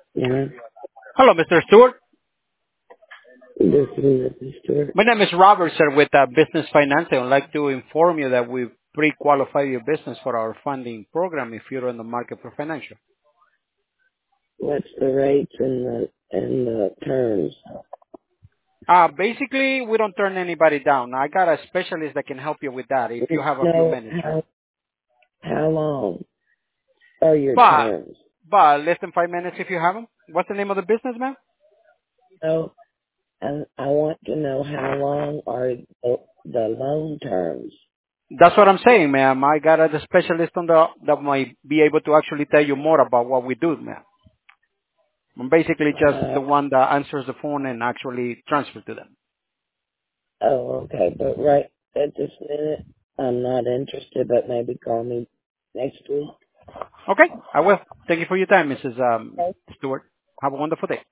Yeah, Hello, Mr. Stewart. this is Mr. Stewart. My name is Robert, sir, with Business Financing. I'd like to inform you that we pre-qualify your business for our funding program if you're in the market for financial. What's the rates and the terms? Basically, we don't turn anybody down. I got a specialist that can help you with that if you have a few No, minutes, sir. how long are your But, terms? but less than 5 minutes if you have them. What's the name of the business, ma'am? No, I want to know how long are the loan terms. That's what I'm saying, ma'am. I got a specialist on that might be able to actually tell you more about what we do, ma'am. I'm basically just Uh, the one that answers the phone and actually transfer to them. okay, but right at this minute, I'm not interested, but maybe call me next week. Okay, I will. Thank you for your time, Mrs. Stewart. Have a wonderful day.